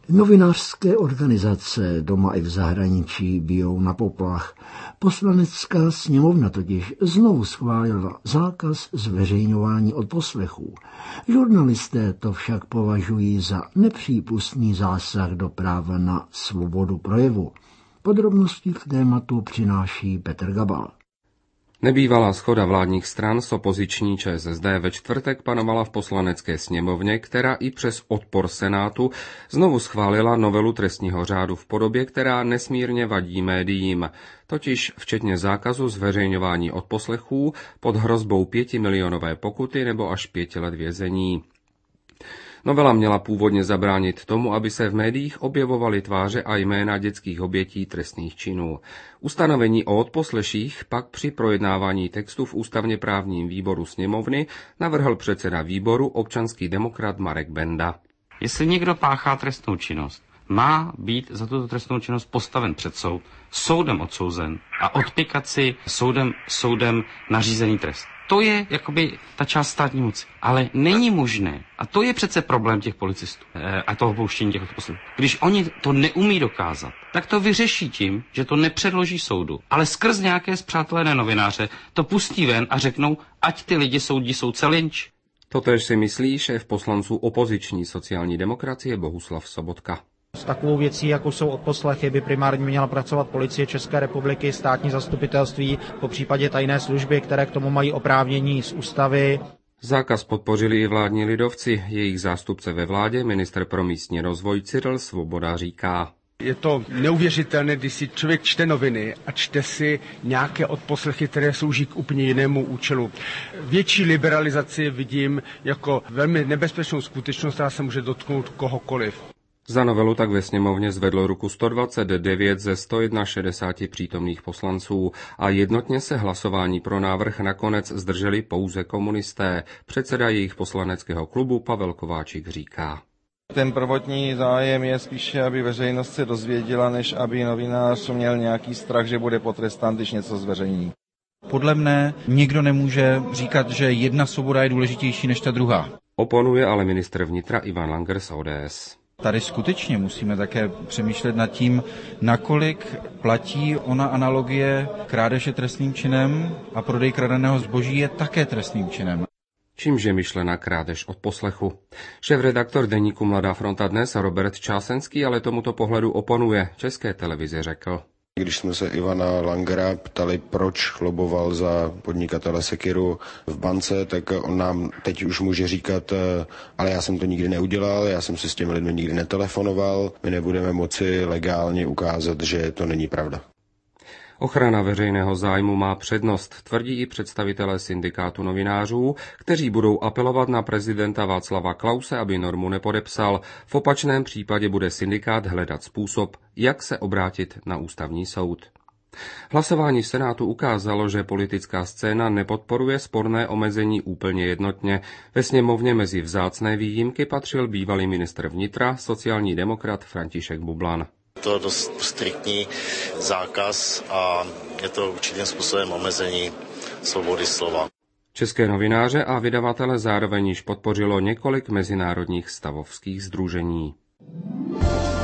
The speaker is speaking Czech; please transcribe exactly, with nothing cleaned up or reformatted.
Novinářské organizace doma i v zahraničí bijou na poplach. Poslanecká sněmovna totiž znovu schválila zákaz zveřejňování odposlechů. Žurnalisté to však považují za nepřípustný zásah do práva na svobodu projevu. Podrobnosti k tématu přináší Petr Gabal. Nebývalá shoda vládních stran s opoziční ČSSD ve čtvrtek panovala v poslanecké sněmovně, která i přes odpor Senátu znovu schválila novelu trestního řádu v podobě, která nesmírně vadí médiím, totiž včetně zákazu zveřejňování odposlechů pod hrozbou pětimilionové pokuty nebo až pěti let vězení. Novela měla původně zabránit tomu, aby se v médiích objevovaly tváře a jména dětských obětí trestných činů. Ustanovení o odposleších pak při projednávání textu v ústavně právním výboru sněmovny navrhl předseda výboru občanský demokrat Marek Benda. Jestli někdo páchá trestnou činnost, má být za tuto trestnou činnost postaven před soud, soudem odsouzen a odpěkat si soudem, soudem nařízený trest. To je jakoby ta část státní moci. Ale není možné, a to je přece problém těch policistů a toho pouštění těch odposlechů. Když oni to neumí dokázat, tak to vyřeší tím, že to nepředloží soudu, ale skrz nějaké spřátelené novináře to pustí ven a řeknou, ať ty lidi soudí soudce lynč. Totéž si myslí šéf poslanců opoziční sociální demokracie Bohuslav Sobotka. S takovou věcí, jako jsou odposlechy, by primárně měla pracovat Policie České republiky, státní zastupitelství, popřípadě tajné služby, které k tomu mají oprávnění z ústavy. Zákaz podpořili i vládní lidovci. Jejich zástupce ve vládě, ministr pro místní rozvoj Cyril Svoboda, říká: Je to neuvěřitelné, když si člověk čte noviny a čte si nějaké odposlechy, které slouží k úplně jinému účelu. Větší liberalizaci vidím jako velmi nebezpečnou skutečnost, která se může dotknout kohokoliv. Za novelu tak ve sněmovně zvedlo ruku sto dvacet devět ze sto šedesáti jedna přítomných poslanců a jednotně se hlasování pro návrh nakonec zdrželi pouze komunisté. Předseda jejich poslaneckého klubu Pavel Kováčik říká: Ten prvotní zájem je spíše, aby veřejnost se dozvěděla, než aby novinář měl nějaký strach, že bude potrestán, když něco zveřejní. Podle mne nikdo nemůže říkat, že jedna svoboda je důležitější než ta druhá. Oponuje ale ministr vnitra Ivan Langer z O D S. Tady skutečně musíme také přemýšlet nad tím, nakolik platí ona analogie krádeže trestným činem a prodej kradeného zboží je také trestným činem. Čímž je myšlena krádež odposlechu? Šéfredaktor deníku Mladá fronta Dnes Robert Čásenský ale tomuto pohledu oponuje. České televizi řekl: Když jsme se Ivana Langera ptali, proč loboval za podnikatele Sekiru v bance, tak on nám teď už může říkat, ale já jsem to nikdy neudělal, já jsem si s těmi lidmi nikdy netelefonoval, my nebudeme moci legálně ukázat, že to není pravda. Ochrana veřejného zájmu má přednost, tvrdí i představitelé syndikátu novinářů, kteří budou apelovat na prezidenta Václava Klause, aby normu nepodepsal. V opačném případě bude syndikát hledat způsob, jak se obrátit na ústavní soud. Hlasování v Senátu ukázalo, že politická scéna nepodporuje sporné omezení úplně jednotně. Ve sněmovně mezi vzácné výjimky patřil bývalý ministr vnitra, sociální demokrat František Bublan. To je dost striktní zákaz a je to určitým způsobem omezení svobody slova. České novináře a vydavatele zároveň již podpořilo několik mezinárodních stavovských sdružení.